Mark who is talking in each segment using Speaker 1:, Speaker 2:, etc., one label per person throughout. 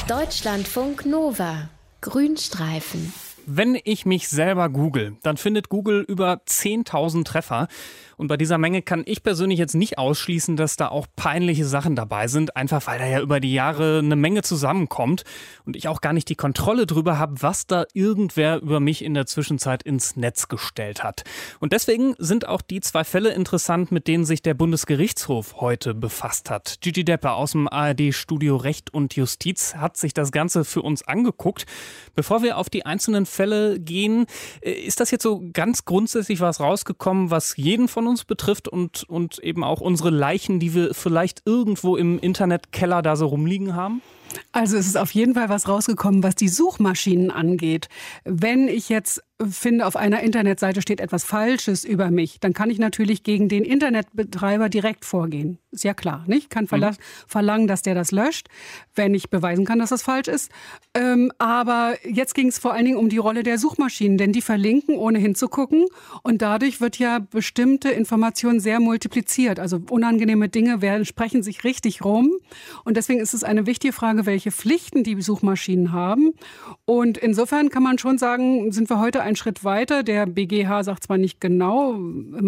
Speaker 1: Deutschlandfunk Nova. Grünstreifen.
Speaker 2: Wenn ich mich selber google, dann findet Google über 10.000 Treffer. Und bei dieser Menge kann ich persönlich jetzt nicht ausschließen, dass da auch peinliche Sachen dabei sind. Einfach weil da ja über die Jahre eine Menge zusammenkommt. Und ich auch gar nicht die Kontrolle drüber habe, was da irgendwer über mich in der Zwischenzeit ins Netz gestellt hat. Und deswegen sind auch die 2 Fälle interessant, mit denen sich der Bundesgerichtshof heute befasst hat. Gigi Depper aus dem ARD-Studio Recht und Justiz hat sich das Ganze für uns angeguckt. Bevor wir auf die einzelnen Fälle gehen, ist das jetzt so ganz grundsätzlich was rausgekommen, was jeden von uns betrifft und eben auch unsere Leichen, die wir vielleicht irgendwo im Internetkeller da so rumliegen haben?
Speaker 3: Also es ist auf jeden Fall was rausgekommen, was die Suchmaschinen angeht. Wenn ich jetzt finde, auf einer Internetseite steht etwas Falsches über mich, dann kann ich natürlich gegen den Internetbetreiber direkt vorgehen. Ist ja klar, nicht? Kann verlangen, dass der das löscht, wenn ich beweisen kann, dass das falsch ist. Aber jetzt ging es vor allen Dingen um die Rolle der Suchmaschinen, denn die verlinken, ohne hinzugucken. Und dadurch wird ja bestimmte Informationen sehr multipliziert. Also unangenehme Dinge sprechen sich richtig rum. Und deswegen ist es eine wichtige Frage, welche Pflichten die Suchmaschinen haben. Und insofern kann man schon sagen, sind wir heute einen Schritt weiter. Der BGH sagt zwar nicht genau,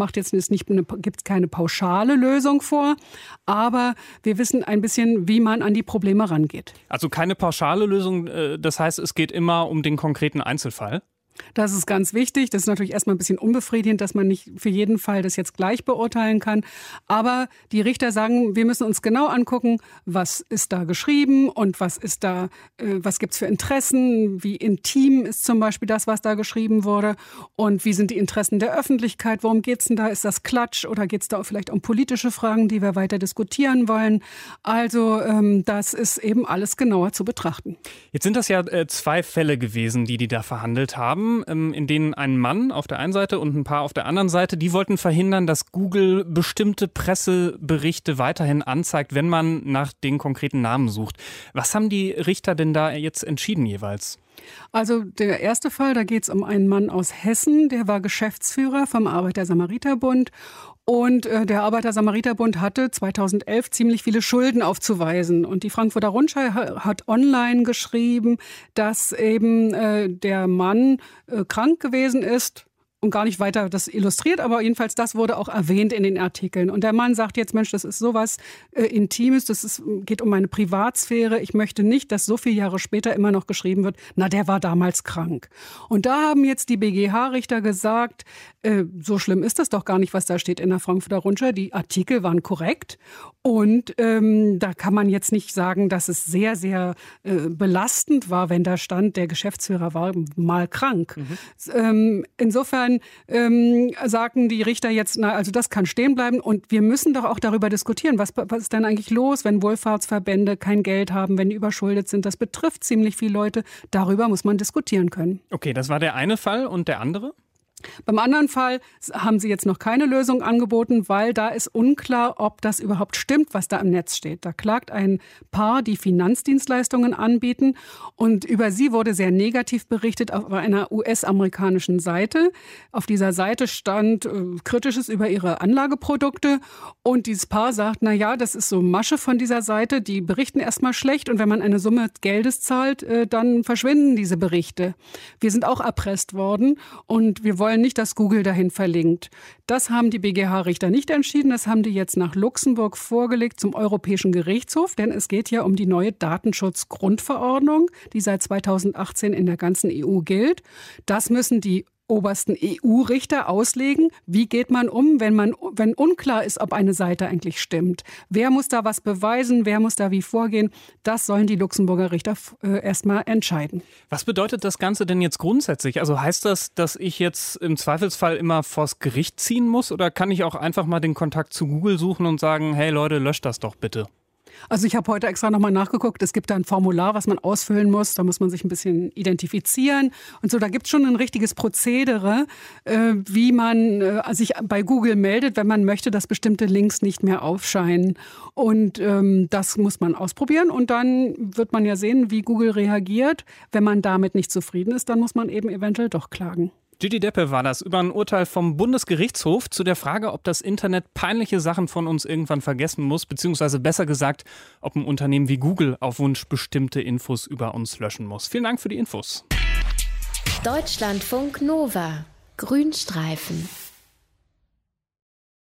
Speaker 3: gibt keine pauschale Lösung vor, aber wir wissen ein bisschen, wie man an die Probleme rangeht.
Speaker 2: Also keine pauschale Lösung, das heißt, es geht immer um den konkreten Einzelfall?
Speaker 3: Das ist ganz wichtig. Das ist natürlich erstmal ein bisschen unbefriedigend, dass man nicht für jeden Fall das jetzt gleich beurteilen kann. Aber die Richter sagen, wir müssen uns genau angucken, was ist da geschrieben und was gibt's für Interessen, wie intim ist zum Beispiel das, was da geschrieben wurde und wie sind die Interessen der Öffentlichkeit, worum geht's denn da? Ist das Klatsch oder geht's da auch vielleicht um politische Fragen, die wir weiter diskutieren wollen? Also das ist eben alles genauer zu betrachten.
Speaker 2: Jetzt sind das ja 2 Fälle gewesen, die da verhandelt haben, in denen ein Mann auf der einen Seite und ein Paar auf der anderen Seite, die wollten verhindern, dass Google bestimmte Presseberichte weiterhin anzeigt, wenn man nach den konkreten Namen sucht. Was haben die Richter denn da jetzt entschieden jeweils?
Speaker 3: Also der erste Fall, da geht es um einen Mann aus Hessen, der war Geschäftsführer vom Arbeiter-Samariter-Bund. Und der Arbeiter-Samariter-Bund hatte 2011 ziemlich viele Schulden aufzuweisen. Und die Frankfurter Rundschau hat online geschrieben, dass eben der Mann krank gewesen ist. Und gar nicht weiter das illustriert, aber jedenfalls das wurde auch erwähnt in den Artikeln. Und der Mann sagt jetzt, Mensch, das ist sowas Intimes, geht um meine Privatsphäre. Ich möchte nicht, dass so viele Jahre später immer noch geschrieben wird, na, der war damals krank. Und da haben jetzt die BGH-Richter gesagt, so schlimm ist das doch gar nicht, was da steht in der Frankfurter Rundschau. Die Artikel waren korrekt. Und da kann man jetzt nicht sagen, dass es sehr, sehr belastend war, wenn da stand, der Geschäftsführer war mal krank. Insofern sagen die Richter jetzt, also das kann stehen bleiben und wir müssen doch auch darüber diskutieren, was ist denn eigentlich los, wenn Wohlfahrtsverbände kein Geld haben, wenn die überschuldet sind. Das betrifft ziemlich viele Leute. Darüber muss man diskutieren können.
Speaker 2: Okay, das war der eine Fall und der andere?
Speaker 3: Beim anderen Fall haben sie jetzt noch keine Lösung angeboten, weil da ist unklar, ob das überhaupt stimmt, was da im Netz steht. Da klagt ein Paar, die Finanzdienstleistungen anbieten und über sie wurde sehr negativ berichtet auf einer US-amerikanischen Seite. Auf dieser Seite stand Kritisches über ihre Anlageprodukte und dieses Paar sagt, na ja, das ist so Masche von dieser Seite, die berichten erstmal schlecht und wenn man eine Summe Geldes zahlt, dann verschwinden diese Berichte. Wir sind auch erpresst worden und wir wollen nicht, dass Google dahin verlinkt. Das haben die BGH-Richter nicht entschieden. Das haben die jetzt nach Luxemburg vorgelegt zum Europäischen Gerichtshof, denn es geht ja um die neue Datenschutzgrundverordnung, die seit 2018 in der ganzen EU gilt. Das müssen die obersten EU-Richter auslegen. Wie geht man um, wenn unklar ist, ob eine Seite eigentlich stimmt? Wer muss da was beweisen? Wer muss da wie vorgehen? Das sollen die Luxemburger Richter erstmal entscheiden.
Speaker 2: Was bedeutet das Ganze denn jetzt grundsätzlich? Also heißt das, dass ich jetzt im Zweifelsfall immer vors Gericht ziehen muss? Oder kann ich auch einfach mal den Kontakt zu Google suchen und sagen, hey Leute, löscht das doch bitte?
Speaker 3: Also ich habe heute extra nochmal nachgeguckt. Es gibt da ein Formular, was man ausfüllen muss. Da muss man sich ein bisschen identifizieren. Und so, da gibt es schon ein richtiges Prozedere, wie man sich bei Google meldet, wenn man möchte, dass bestimmte Links nicht mehr aufscheinen. Und das muss man ausprobieren. Und dann wird man ja sehen, wie Google reagiert. Wenn man damit nicht zufrieden ist, dann muss man eben eventuell doch klagen.
Speaker 2: Gigi Deppe war das über ein Urteil vom Bundesgerichtshof zu der Frage, ob das Internet peinliche Sachen von uns irgendwann vergessen muss, beziehungsweise besser gesagt, ob ein Unternehmen wie Google auf Wunsch bestimmte Infos über uns löschen muss. Vielen Dank für die Infos.
Speaker 1: Deutschlandfunk Nova. Grünstreifen.